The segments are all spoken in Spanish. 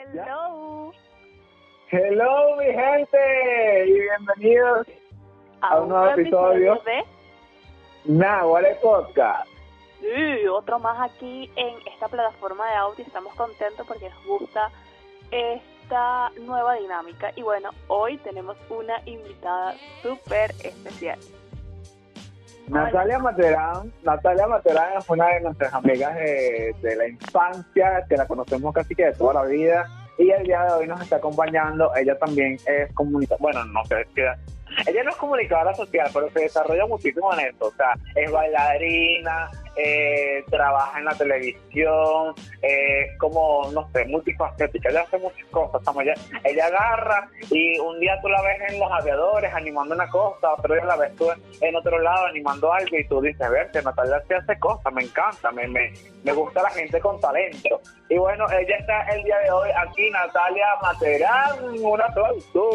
Hello. Hello, mi gente, y bienvenidos a un nuevo episodio de Nahuale Podcast. Otro más aquí en esta plataforma de audio. Estamos contentos porque nos gusta esta nueva dinámica. Y bueno, hoy tenemos una invitada súper especial. Natalia Materán es una de nuestras amigas de la infancia, que la conocemos casi que de toda la vida, y el día de hoy nos está acompañando. Ella también es comunicadora, ella no es comunicadora social, pero se desarrolla muchísimo en esto. O sea, es bailarina, trabaja en la televisión, como, no sé, multifacética. Ella hace muchas cosas. Ella agarra y un día tú la ves en Los Aviadores animando una cosa, otro día la ves tú en otro lado animando algo, y tú dices, verte, Natalia sí hace cosas, me encanta, me gusta la gente con talento. Y bueno, ella está el día de hoy aquí, Natalia Materán. Un aplauso.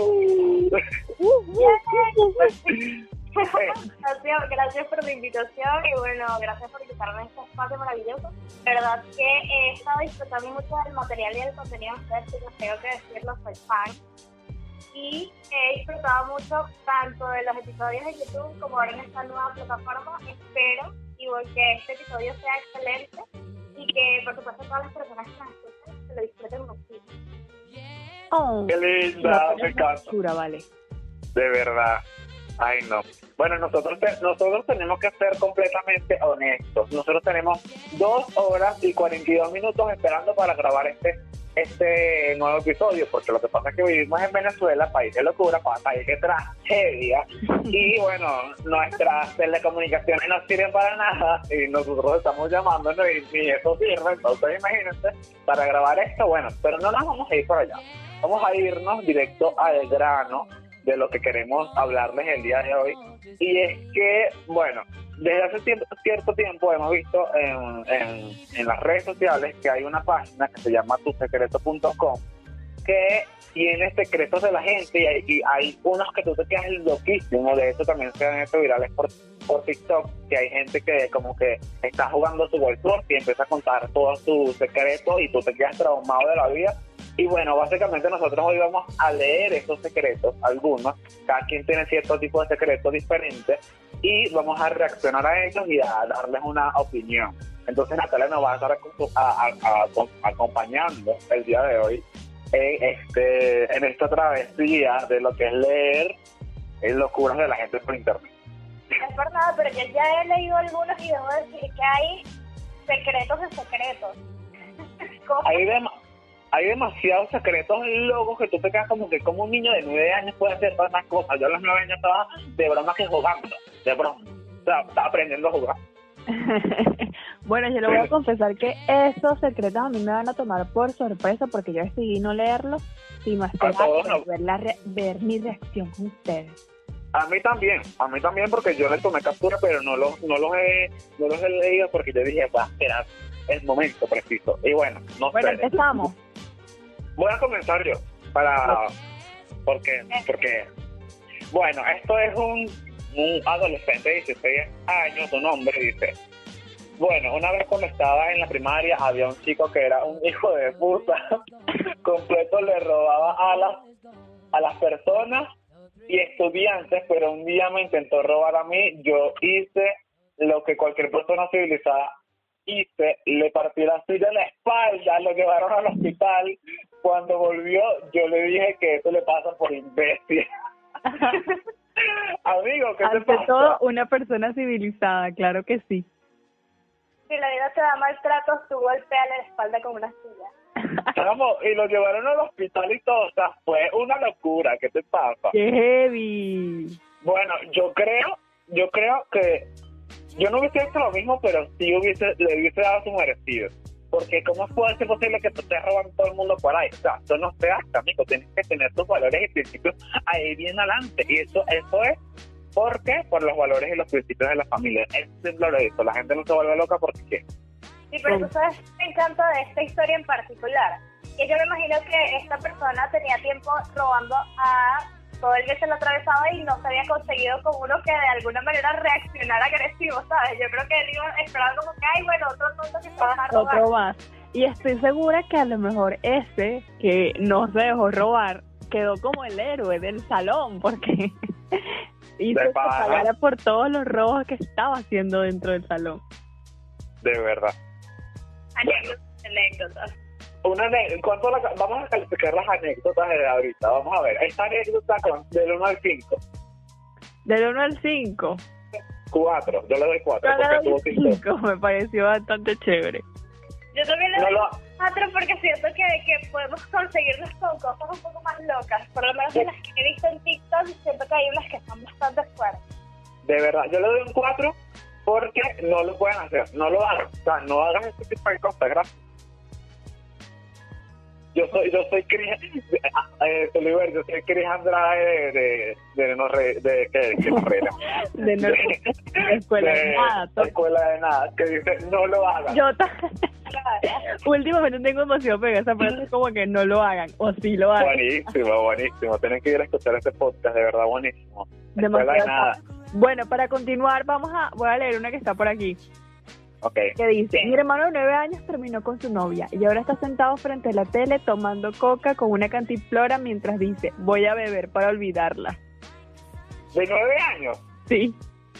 Gracias por la invitación y bueno, gracias por invitarme a este espacio maravilloso. La verdad que he estado disfrutando mucho del material y del contenido de ustedes, chicos, tengo que decirlo, soy fan. Y he disfrutado mucho tanto de los episodios de YouTube como ahora en esta nueva plataforma. Espero que este episodio sea excelente y que por supuesto todas las personas que nos escuchen se lo disfruten muchísimo. Oh, Qué linda, me encanta. Vale. De verdad. Ay, no. Bueno, nosotros tenemos que ser completamente honestos. Nosotros tenemos 2 horas y 42 minutos esperando para grabar este nuevo episodio, porque lo que pasa es que vivimos en Venezuela, país de locura, país de tragedia, y bueno, nuestras telecomunicaciones no sirven para nada, y nosotros estamos llamándonos y eso sirve. Entonces imagínense, para grabar esto, bueno, pero no nos vamos a ir por allá, vamos a irnos directo al grano de lo que queremos hablarles el día de hoy. Y es que, bueno, desde hace cierto tiempo hemos visto en las redes sociales que hay una página que se llama tusecretos.com, que tiene secretos de la gente, y hay unos que tú te quedas loquísimo. De hecho también se han hecho virales por TikTok, que hay gente que como que está jugando su World y empieza a contar todos sus secretos y tú te quedas traumado de la vida. Y bueno, básicamente nosotros hoy vamos a leer esos secretos, algunos, cada quien tiene cierto tipo de secretos diferentes, y vamos a reaccionar a ellos y a darles una opinión. Entonces Natalia nos va a estar acompañando el día de hoy en esta travesía de lo que es leer locuras de la gente por internet. Es verdad, pero yo ya he leído algunos y debo decir que hay secretos de secretos. Hay demasiados secretos locos que tú te quedas como que como un niño de 9 años puede hacer todas esas cosas. Yo a los 9 años estaba de broma que jugando, de broma. O sea, estaba aprendiendo a jugar. Bueno, yo le voy a confesar que esos secretos a mí me van a tomar por sorpresa, porque yo decidí no leerlos, sino esperar ver mi reacción con ustedes. A mí también, porque yo le tomé captura, pero no los he leído, porque yo dije, voy a esperar el momento preciso. Y bueno, Bueno, empezamos. Voy a comenzar yo, porque bueno, esto es un adolescente de 16 años, un hombre, dice: bueno, una vez cuando estaba en la primaria había un chico que era un hijo de puta, completo, le robaba a las personas y estudiantes, pero un día me intentó robar a mí. Yo hice lo que cualquier persona civilizada hice, le partí la silla en la espalda, lo llevaron al hospital. Cuando volvió, yo le dije que eso le pasa por imbécil. Amigo, ¿qué te pasa? Ante todo, una persona civilizada, claro que sí. Si la vida te da maltratos, tú golpeas la espalda con una silla. Vamos, y lo llevaron al hospital y todo. O sea, fue una locura. ¿Qué te pasa? ¡Qué heavy! Bueno, yo creo que yo no hubiese hecho lo mismo, pero sí le hubiese dado su merecido. Porque ¿cómo puede ser posible que te estés robando todo el mundo por ahí? O sea, eso no se hace, amigo. Tienes que tener tus valores y principios ahí bien adelante. Y eso es ¿por qué? Por los valores y los principios de la familia. Es simple lo dicho. La gente no se vuelve loca porque ¿qué? Sí, pero tú sabes, me encanta de esta historia en particular. Que yo me imagino que esta persona tenía tiempo robando a todo el que se lo atravesaba y no se había conseguido con uno que de alguna manera reaccionara agresivo, ¿sabes? Yo creo que él iba esperando como que, ay, bueno, otro tonto que se va a robar. Otro más. Y estoy segura que a lo mejor ese que no se dejó robar quedó como el héroe del salón porque hizo que pagara por todos los robos que estaba haciendo dentro del salón. De verdad. Anécdotas. Vamos a calificar las anécdotas de ahorita. Vamos a ver. Esta anécdota del 1 al 5. Del 1 al 5. 4. Yo le doy 4. Yo le doy 5. Me pareció bastante chévere. Yo también le doy 4 porque siento que podemos conseguirnos con cosas un poco más locas. Por lo menos en las que he visto en TikTok, siento que hay unas que son bastante fuertes. De verdad, yo le doy un 4 porque no lo pueden hacer. No lo hagan. O sea, no hagan este tipo de cosas. Gracias. Yo soy Cris Andrade de Escuela de Nada. Escuela de Nada, que dice, no lo hagan. Últimamente tengo emoción, pero esa frase es como que no lo hagan, o sí lo hagan. Buenísimo. Tienen que ir a escuchar este podcast, de verdad, buenísimo. Escuela de Nada. Bueno, para continuar, voy a leer una que está por aquí. Okay. Que dice, mi hermano de 9 años terminó con su novia y ahora está sentado frente a la tele tomando coca con una cantinflora mientras dice, voy a beber para olvidarla. ¿De 9 años? Sí.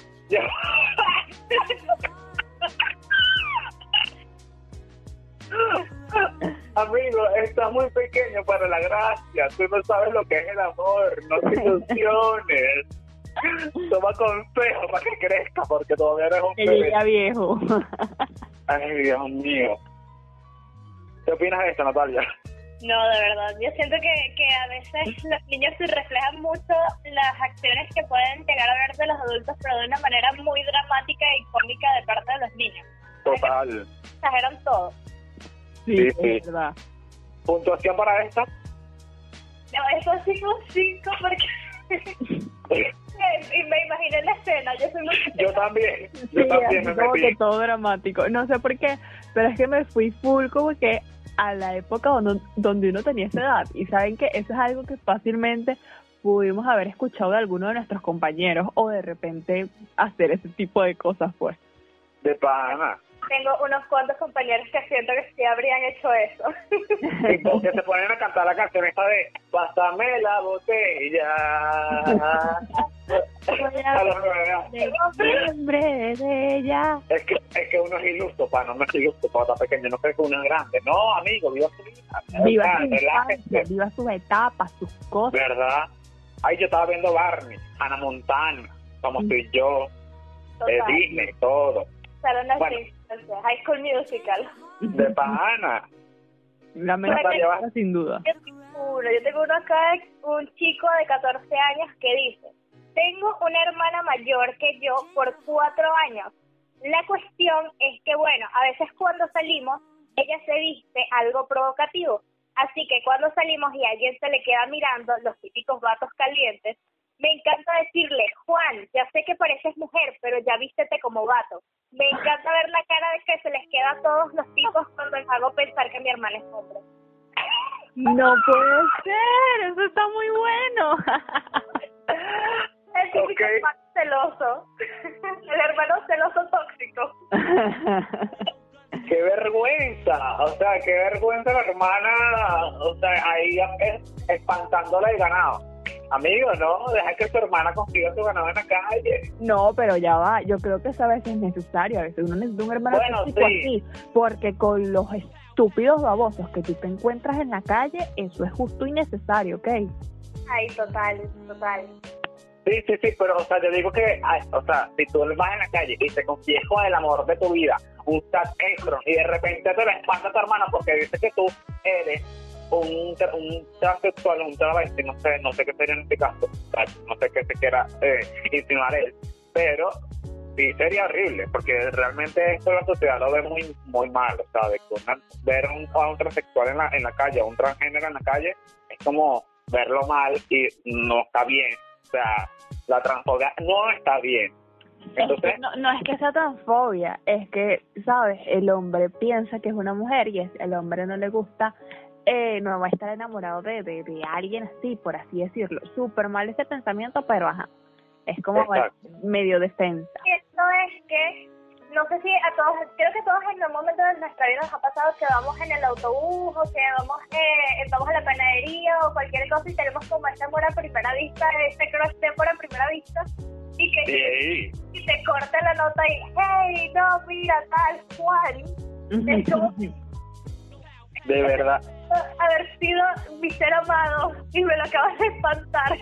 Amigo, estás muy pequeño para la gracia. Tú no sabes lo que es el amor. No te ilusiones. Toma consejo para que crezca, porque todavía eres un bebé. Ya viejo. Ay, Dios mío. ¿Qué opinas de esto, Natalia? No, de verdad. Yo siento que a veces los niños se reflejan mucho las acciones que pueden llegar a ver de los adultos, pero de una manera muy dramática y cómica de parte de los niños. Total. Exageran todo. Sí, es verdad. ¿Puntuación para esta? No, eso sí fue un 5 porque... Y me imaginé la escena, yo también me como metí. que todo dramático, no sé por qué, pero es que me fui full como que a la época donde uno tenía esa edad, y saben que eso es algo que fácilmente pudimos haber escuchado de alguno de nuestros compañeros, o de repente hacer ese tipo de cosas, pues. De pana. Tengo unos cuantos compañeros que siento que sí habrían hecho eso. Y porque se ponen a cantar la canción esta de pásame la botella. A los 9 años. Hombre de ella. Es que uno es iluso, no es iluso, está pequeño, no cree que uno es grande. No, amigo, viva su vida. Viva su infancia, viva sus etapas, sus cosas. ¿Verdad? Ay, yo estaba viendo Barney, Hannah Montana, Como Soy Yo, Disney, todo. Bueno, High School Musical. De pana. La mejor sin duda. Yo tengo uno acá, un chico de 14 años que dice, tengo una hermana mayor que yo por 4 años. La cuestión es que, bueno, a veces cuando salimos, ella se viste algo provocativo. Así que cuando salimos y alguien se le queda mirando, los típicos vatos calientes, me encanta decirle, Juan, ya sé que pareces mujer, pero ya vístete como vato. Me encanta ver la cara de que se les queda a todos los tipos cuando les hago pensar que mi hermana es hombre. No puede ser, eso está muy bueno. El típico hermano celoso. El hermano celoso tóxico. ¡Qué vergüenza! O sea, qué vergüenza la hermana, o sea, ahí espantándola el ganado. Amigo, no, deja que tu hermana consiga su ganado en la calle. No, pero ya va, yo creo que eso a veces es necesario, a veces uno necesita un hermano tóxico así, porque con los estúpidos babosos que tú te encuentras en la calle, eso es justo y necesario, ¿ok? Ay, total. Sí, pero, o sea, yo digo que, o sea, si tú vas en la calle y te confías con el amor de tu vida, un Zac Efron, y de repente te la espanta tu hermana porque dice que tú eres un transexual, un travesti, no sé qué sería en este caso, no sé qué se quiera insinuar él, pero sí sería horrible, porque realmente esto la sociedad lo ve muy muy mal, o sea, ver a un transexual en la calle, a un transgénero en la calle, es como verlo mal y no está bien, o sea, la transfobia no está bien. Entonces, es que no es que sea transfobia, es que, ¿sabes? El hombre piensa que es una mujer y el hombre no le gusta, no va a estar enamorado de alguien así, por así decirlo. Súper mal ese pensamiento, pero ajá, es como medio defensa. Esto es que no sé si a todos, creo que a todos en algún momento de nuestra vida nos ha pasado que vamos en el autobús o que vamos a la panadería o cualquier cosa y tenemos como ese amor a primera vista, ese crush de amor a primera vista y que y te corta la nota y hey, no, mira, tal cual. Es como de verdad. haber sido mi ser amado y me lo acabas de espantar.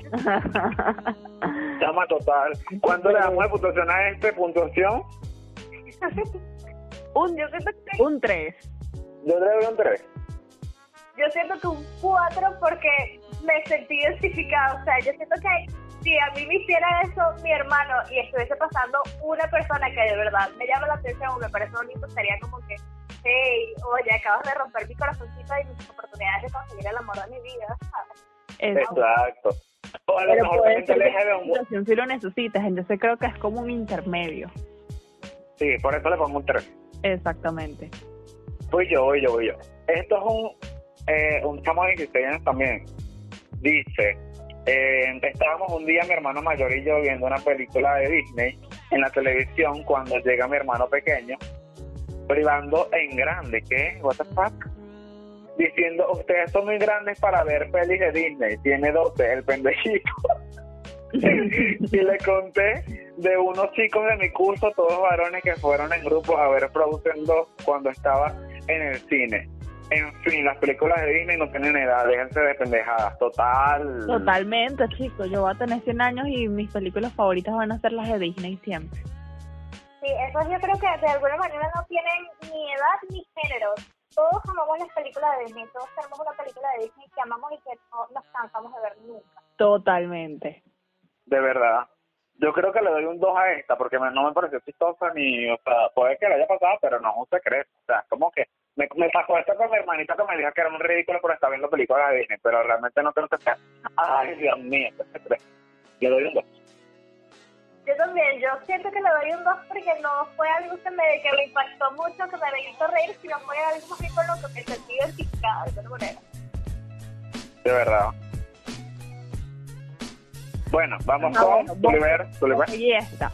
Chama total. ¿Cuánto le damos de puntuación a este? ¿Puntuación? Un 3. Yo le doy un 3. Yo siento que un 4 porque me sentí identificada. O sea, yo siento que si a mí me hiciera eso mi hermano y estuviese pasando una persona que de verdad me llama la atención o me parece bonito, sería como que hey, oye, acabas de romper mi corazoncito y mis oportunidades de conseguir el amor de mi vida, ¿sabes? Exacto. O a lo Pero mejor puede también te ser que deje de esa un... situación si lo necesitas, entonces creo que es como un intermedio. Sí, por eso le pongo un 3. Exactamente. Voy yo. Esto es un chamo de 16 años también. Dice, estábamos un día mi hermano mayor y yo viendo una película de Disney en la televisión cuando llega mi hermano pequeño, privando en grande, ¿qué? What the fuck? Diciendo, ustedes son muy grandes para ver pelis de Disney, tiene 12, el pendejito. Y le conté de unos chicos de mi curso, todos varones que fueron en grupo a ver Frozen 2 cuando estaba en el cine. En fin, las películas de Disney no tienen edad, déjense de pendejadas, Totalmente, chicos, yo voy a tener 100 años y mis películas favoritas van a ser las de Disney siempre. Sí, eso yo creo que de alguna manera no tienen ni edad ni género. Todos amamos las películas de Disney, todos tenemos una película de Disney que amamos y que no nos cansamos de ver nunca. Totalmente. De verdad. Yo creo que le doy un 2 a esta, porque no me pareció chistosa ni, o sea, puede que le haya pasado, pero no es un secreto. O sea, como que me pasó esto con mi hermanita que me dijo que era un ridículo por estar viendo películas de Disney, pero realmente no tengo que estar. Ay, Dios mío, qué secreto. Le doy un 2. Yo también, yo siento que le doy un 2 porque no fue algo que me impactó mucho, que me hizo reír, sino fue algo más bien con lo que me sentí identificada de alguna manera. De verdad. Bueno, vamos con Tuliver. Ahí está.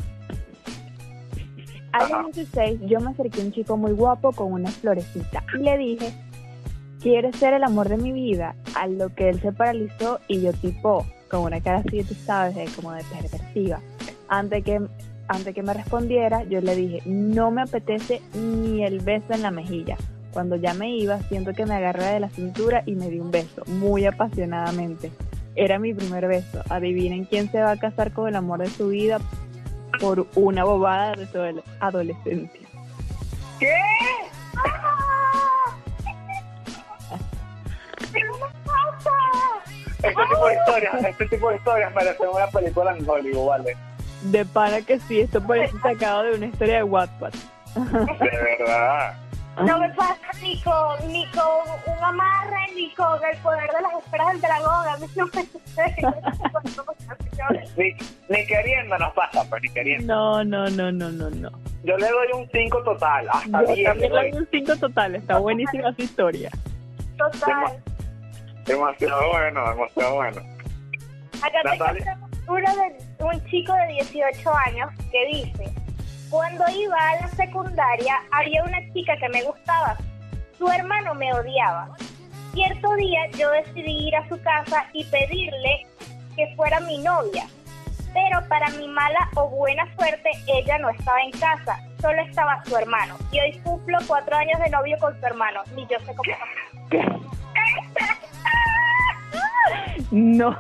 A los 16 yo me acerqué a un chico muy guapo con una florecita y le dije, ¿quieres ser el amor de mi vida? A lo que él se paralizó y yo tipo, con una cara así, tú sabes, como de perversiva. Antes que me respondiera, yo le dije, no me apetece ni el beso en la mejilla. Cuando ya me iba, siento que me agarré de la cintura y me di un beso, muy apasionadamente. Era mi primer beso. Adivinen quién se va a casar con el amor de su vida por una bobada de su adolescencia. ¿Qué? ¡Ah! ¿Qué me pasa? Este tipo de historias merecen una película en Hollywood, ¿vale? De pana que sí, esto parece sacado de una historia de Wattpad. De verdad. No me pasa ni con un amarre, ni con el poder de las esferas del dragón. A mí no me sucede. Ni queriendo nos pasa, pues ni queriendo. No. Yo le doy un 5 total, hasta Yo 10 también le le doy un 5 total, está buenísima su historia. Total. Demasiado bueno. Acá tengo un chico de 18 años que dice: cuando iba a la secundaria había una chica que me gustaba. Su hermano me odiaba. Cierto día yo decidí ir a su casa y pedirle que fuera mi novia. Pero para mi mala o buena suerte, ella no estaba en casa, solo estaba su hermano. Y hoy cumplo 4 años de novio con su hermano. Ni yo sé cómo. No.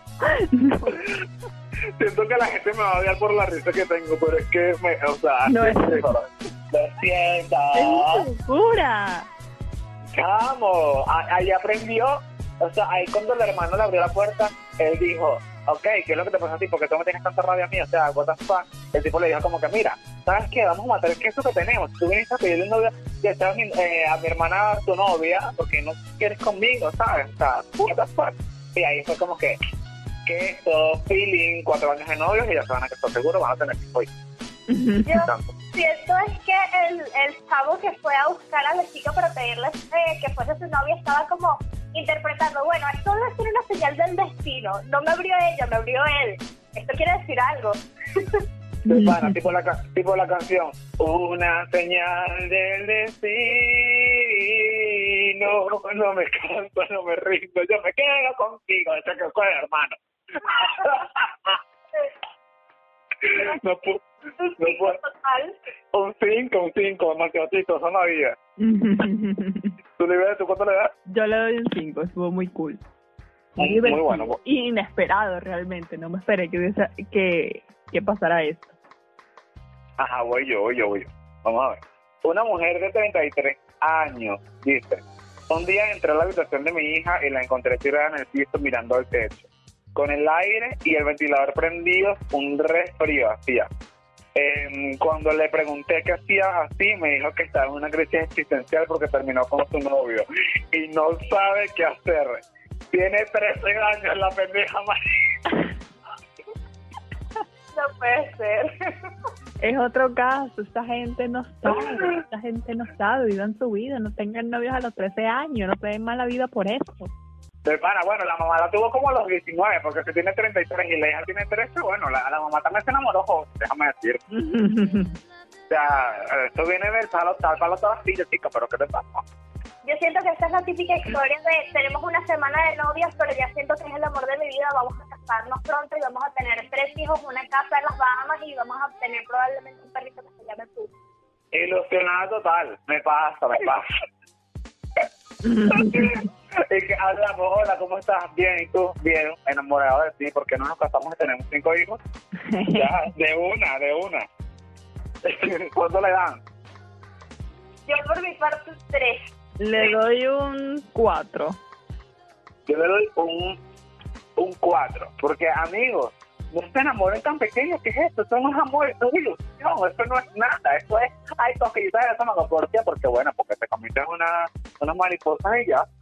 Siento que la gente me va a odiar por la risa que tengo, pero es que No es lo siento. ¡Es locura! Chamo, ahí aprendió, o sea, ahí cuando el hermano le abrió la puerta, él dijo, ok, ¿qué es lo que te pasa a ti? ¿Por qué tú me tienes tanta rabia a mí? O sea, what the fuck. El tipo le dijo como que, mira, ¿sabes qué? Vamos a matar el queso que tenemos. Tú viniste a pedirle un novio y a mi hermana tu novia, porque no quieres conmigo, ¿sabes? O sea, what the fuck. Y ahí fue como que queso, feeling, 4 años de novios y ya se van a casar seguro, van a tener que hoy. Yo siento es que el chavo que fue a buscar a la chica para pedirle que fuese su novia estaba como interpretando, bueno, esto debe ser una señal del destino, no me abrió ella, me abrió él, esto quiere decir algo. De pana, tipo la canción. Una señal del destino. No me canso, no me rindo. Yo me quedo contigo. Ese que fue, hermano. No puedo. Total. Un 5, demasiado chistoso, no había. ¿Tú cuánto le das? Yo le doy un 5, estuvo muy cool. Muy divertido bueno. y inesperado realmente, no me esperé que pasara esto. Ajá, voy yo. Vamos a ver. Una mujer de 33 años dice: un día entré a la habitación de mi hija y la encontré tirada en el piso mirando al techo, con el aire y el ventilador prendido, un resfrío hacía. Cuando le pregunté qué hacía así, me dijo que estaba en una crisis existencial porque terminó con su novio y no sabe qué hacer. Tiene 13 años la pendeja María. No puede ser. Es otro caso, esta gente no sabe, vivan su vida, no tengan novios a los 13 años, no se den mala vida por eso. De pana, bueno, la mamá la tuvo como a los 19, porque si tiene 33 y la hija tiene 13, bueno, la mamá también se enamoró, déjame decir. O sea, esto viene del palo todas las chicas, pero ¿qué te pasa? Yo siento que esta es la típica historia de tenemos una semana de novias, pero ya siento que es el amor de mi vida, vamos a casarnos pronto y vamos a tener 3 hijos, una casa en las Bahamas y vamos a tener probablemente un perrito que se llame Puff. Ilusionada total, me pasa. Y que hablamos, hola, ¿cómo estás? Bien, ¿y tú? Bien, enamorado de ti, ¿por qué no nos casamos y tenemos 5 hijos? Ya, de una. ¿Cuánto le dan? Yo por mi parte 3. Le doy un 4. Yo le doy un 4, porque amigos, no se enamoren tan pequeños, ¿qué es esto? Eso no es amor, eso es ilusión, eso no es nada, eso es, ay, cosquillitas de estómago. ¿Por qué? Porque bueno, porque te comiste una mariposa y ya.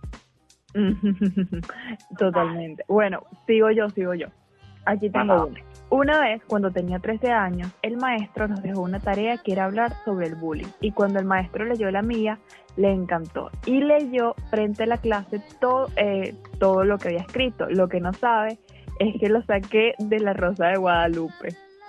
Totalmente. Bueno, sigo yo. Aquí tengo una. Una vez, cuando tenía 13 años, el maestro nos dejó una tarea que era hablar sobre el bullying. Y cuando el maestro leyó la mía, le encantó. Y leyó frente a la clase todo lo que había escrito. Lo que no sabe es que lo saqué de La Rosa de Guadalupe.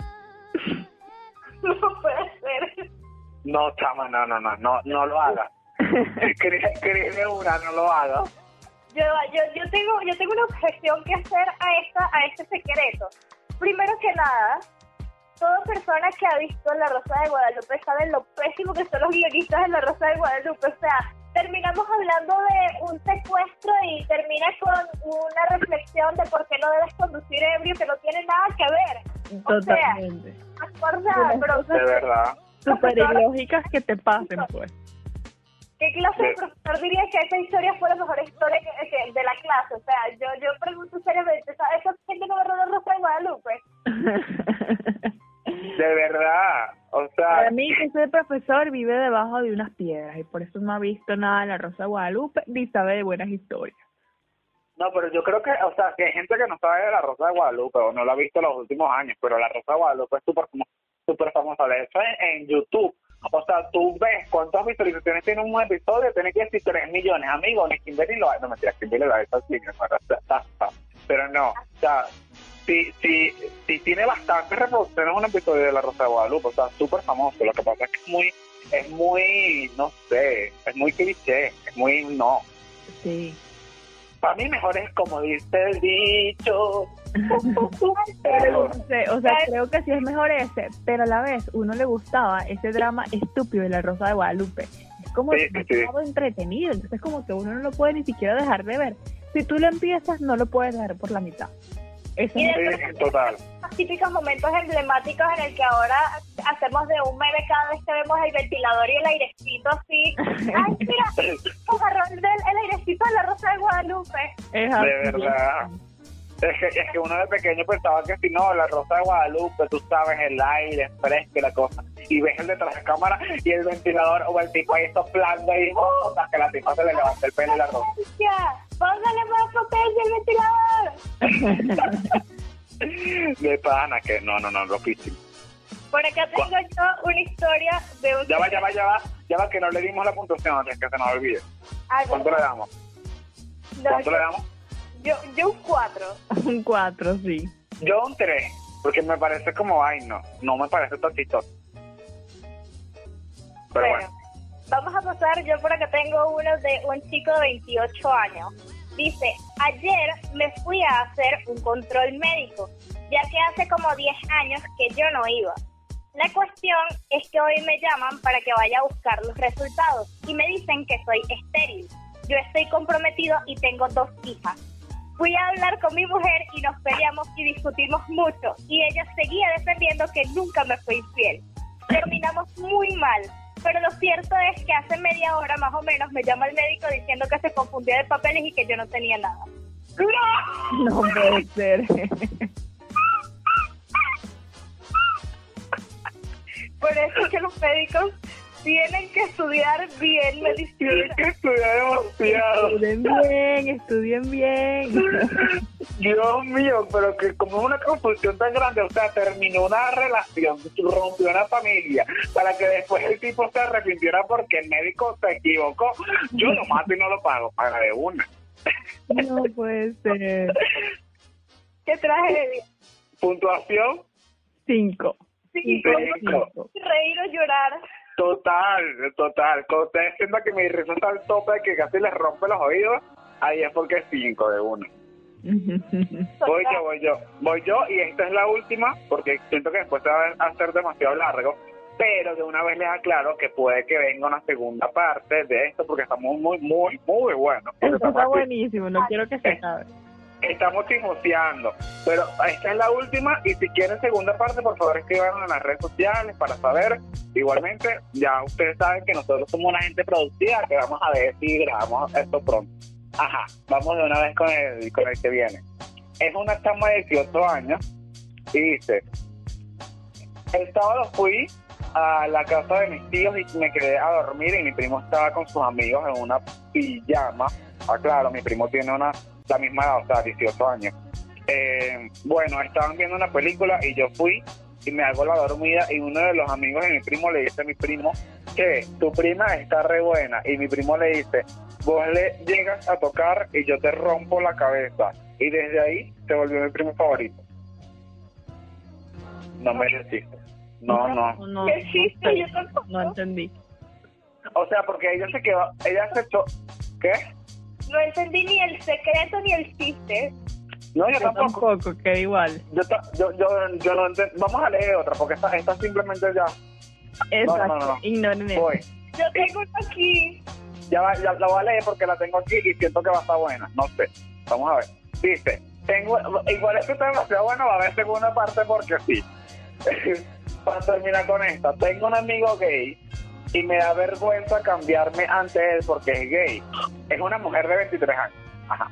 No puede ser. No, chama, no lo hagas. Escribe una, no lo hagas. Yo tengo una objeción que hacer a este secreto. Primero que nada, toda persona que ha visto La Rosa de Guadalupe sabe lo pésimo que son los guionistas de La Rosa de Guadalupe. O sea, terminamos hablando de un secuestro y termina con una reflexión de por qué no debes conducir ebrio, que no tiene nada que ver. Totalmente. O sea, pero De verdad. Súper ilógicas que te pasen, pues. ¿Qué clase de profesor diría que esa historia fue la mejor historia de la clase? O sea, yo pregunto seriamente, ¿sabes? ¿Esa gente no agarró La Rosa de Guadalupe? De verdad, o sea... Para mí, ese profesor vive debajo de unas piedras y por eso no ha visto nada de La Rosa de Guadalupe ni sabe de buenas historias. No, pero yo creo que, o sea, que hay gente que no sabe de La Rosa de Guadalupe o no la ha visto en los últimos años, pero La Rosa de Guadalupe es súper famosa. De hecho, en YouTube, o sea, tú ves cuántas visualizaciones tiene un episodio, tiene que decir 3 millones. Amigos, ni Kimberly lo hace. No, mentira, Kimberly lo hace así, pero no, o sea, sí tiene bastantes reproducciones un episodio de La Rosa de Guadalupe, o sea, súper famoso. Lo que pasa es que es muy, no sé, es muy cliché, es muy, no. Sí. Para mí mejor es como dice el dicho. Pero, o sea, creo que sí es mejor ese, pero a la vez uno le gustaba ese drama estúpido de La Rosa de Guadalupe. Es como demasiado entretenido, entonces como que uno no lo puede ni siquiera dejar de ver. Si tú lo empiezas, no lo puedes dejar por la mitad. Eso es total. Los típicos momentos emblemáticos en el que ahora hacemos de un meme cada vez que vemos el ventilador y el airecito así. Ay, mira, agarró el airecito de La Rosa de Guadalupe. es De así. verdad. Es que uno de pequeño pensaba que si no, La Rosa de Guadalupe, tú sabes, el aire fresco y la cosa. Y ves el detrás de cámara y el ventilador o el tipo ahí soplando y hasta que la tipa se le levanta el pelo y la ropa. ¡Póngale más potencia al ventilador! De pana, que no, loquísimo. Por acá tengo yo una historia de un... Ya va, que no le dimos la puntuación antes que se nos olvide. ¿Cuánto le damos? Yo un 4. Un 4, sí. Yo un 3. porque me parece como, ay, no me parece tan chistoso. Pero bueno. Vamos a pasar, yo por acá tengo uno de un chico de 28 años. Dice, ayer me fui a hacer un control médico, ya que hace como 10 años que yo no iba. La cuestión es que hoy me llaman para que vaya a buscar los resultados y me dicen que soy estéril. Yo estoy comprometido y tengo 2 hijas. Fui a hablar con mi mujer y nos peleamos y discutimos mucho y ella seguía defendiendo que nunca me fue infiel. Terminamos muy mal, pero lo cierto es que hace media hora más o menos me llama el médico diciendo que se confundió de papeles y que yo no tenía nada. No puede ser. Por eso es que los médicos tienen que estudiar bien medicina. Tienen que estudiar demasiado. Estudien bien. Dios mío, pero que como una confusión tan grande, o sea, terminó una relación, rompió una familia, para que después el tipo se arrepintiera porque el médico se equivocó. Yo lo mato y no lo pago, paga de una. No puede ser. ¡Qué tragedia! Puntuación 5. Cinco. Reír o llorar. Total. Cuando ustedes sientan que mi risa está al tope de que casi les rompe los oídos, ahí es porque es 5 de una. Voy yo y esta es la última porque siento que después se va a hacer demasiado largo, pero de una vez les aclaro que puede que venga una segunda parte de esto porque estamos muy buenos. Esto está buenísimo, no quiero que se acabe. Estamos chismoseando, pero esta es la última y si quieren segunda parte, por favor escriban en las redes sociales para saber. Igualmente, ya ustedes saben que nosotros somos una gente productiva que vamos a ver si grabamos esto pronto. Ajá, vamos de una vez con el que viene. Es una chama de 18 años y dice, el sábado fui a la casa de mis tíos y me quedé a dormir y mi primo estaba con sus amigos en una pijama. Ah, claro, mi primo tiene la misma edad, o sea, 18 años. Bueno, estaban viendo una película y yo fui y me hago la dormida y uno de los amigos de mi primo le dice a mi primo que tu prima está re buena y mi primo le dice, vos le llegas a tocar y yo te rompo la cabeza y desde ahí se volvió mi primo favorito. No me deciste. No. ¿Qué chiste? Yo tampoco. No entendí. O sea, porque ella se echó. ¿Qué? No entendí ni el secreto ni el chiste. No, yo tampoco. Queda igual. Yo no entiendo. Vamos a leer otra, porque esta simplemente ya. Exacto, No. ignoren eso. Voy. Yo tengo uno aquí. Ya la voy a leer porque la tengo aquí y siento que va a estar buena. No sé. Vamos a ver. Dice, igual es que está demasiado bueno, va a haber segunda parte porque sí. Para terminar con esta, tengo un amigo gay y me da vergüenza cambiarme ante él porque es gay. Es una mujer de 23 años. Ajá.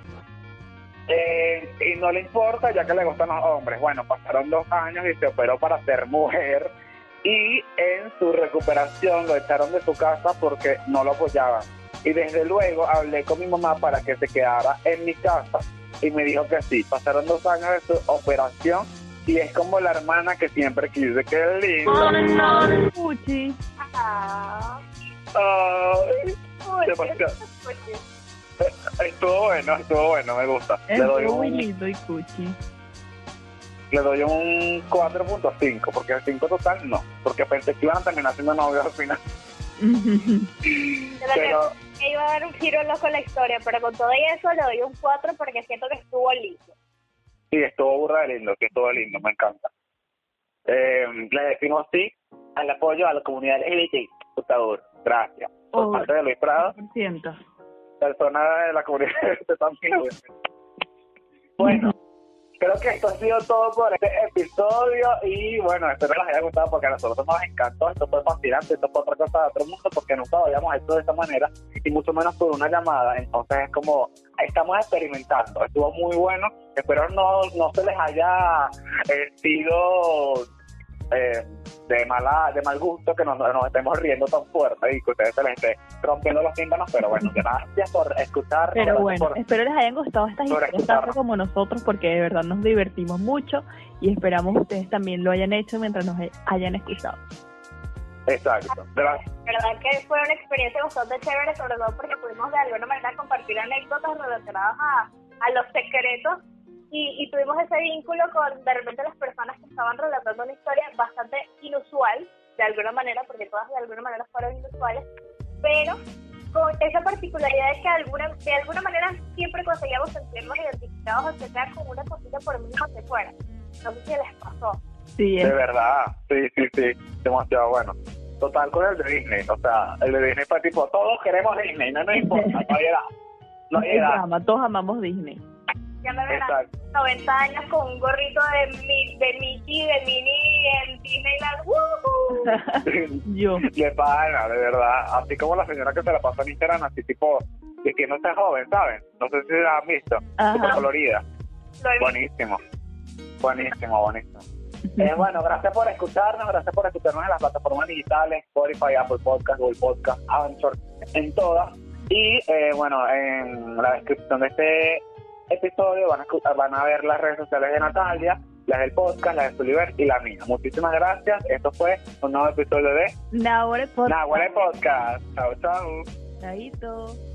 Y no le importa ya que le gustan los hombres. Bueno, pasaron 2 años y se operó para ser mujer y en su recuperación lo echaron de su casa porque no lo apoyaban. Y desde luego hablé con mi mamá para que se quedara en mi casa y me dijo que sí. Pasaron 2 años de su operación y es como la hermana que siempre quise. ¡Qué lindo! Cuchi. Ah. Ay, demasiado. Estuvo bueno, me gusta. Es muy lindo y cuchi. Le doy un 4.5, porque el 5 total no, porque pensé que iban a terminar siendo novios al final. Pero Que iba a dar un giro loco en la historia, pero con todo eso le doy un 4 porque siento que estuvo lindo. sí, estuvo burda de lindo, me encanta. Le decimos sí al apoyo a la comunidad LGBT, por favor, gracias. Por parte de Luis Prado, 100%. persona de la comunidad LGBT también. Bueno, creo que esto ha sido todo por este episodio y bueno, espero que les haya gustado porque a nosotros nos encantó, esto fue fascinante, esto fue otra cosa de otro mundo porque nunca lo habíamos hecho de esta manera y mucho menos por una llamada, entonces es como, estamos experimentando, estuvo muy bueno, espero no se les haya sido de mal gusto que nos estemos riendo tan fuerte y que ustedes se les esté rompiendo los tímpanos, pero bueno, gracias por escuchar. Pero bueno, espero les hayan gustado estas historias tanto como nosotros porque de verdad nos divertimos mucho y esperamos ustedes también lo hayan hecho mientras nos hayan escuchado. Exacto, gracias. La verdad que fue una experiencia bastante chévere, sobre todo porque pudimos de alguna manera compartir anécdotas relacionadas a los secretos y tuvimos ese vínculo con de repente las personas que estaban relatando una historia bastante inusual, de alguna manera, porque todas de alguna manera fueron inusuales, pero con esa particularidad de que de alguna manera siempre conseguíamos sentirnos identificados, aunque sea con una cosita por mínima que fuera. No sé si les pasó. Sí, De verdad, sí, demasiado bueno. Total con el de Disney, o sea, el de Disney fue tipo, todos queremos Disney, no nos importa, no hay edad. No hay es edad. drama, todos amamos Disney. Ya me verán Exacto. 90 años con un gorrito de Mickey, de Minnie en Disneyland. ¡Woohoo! Yo. De pana, de verdad. Así como la señora que se la pasa en Instagram, así tipo, de que no sea joven, ¿saben? No sé si la han visto. Ajá. Tipo colorida. Lo he visto. Buenísimo. Bueno, gracias por escucharnos en las plataformas digitales, Spotify, Apple Podcast, Google Podcast, Anchor, en todas. Y bueno, en la descripción de este episodio van a ver las redes sociales de Natalia, las del podcast, las de Suliver y la mía. Muchísimas gracias. Esto fue un nuevo episodio de Nahuel Podcast. Nahuel Podcast. Chao. Chaito.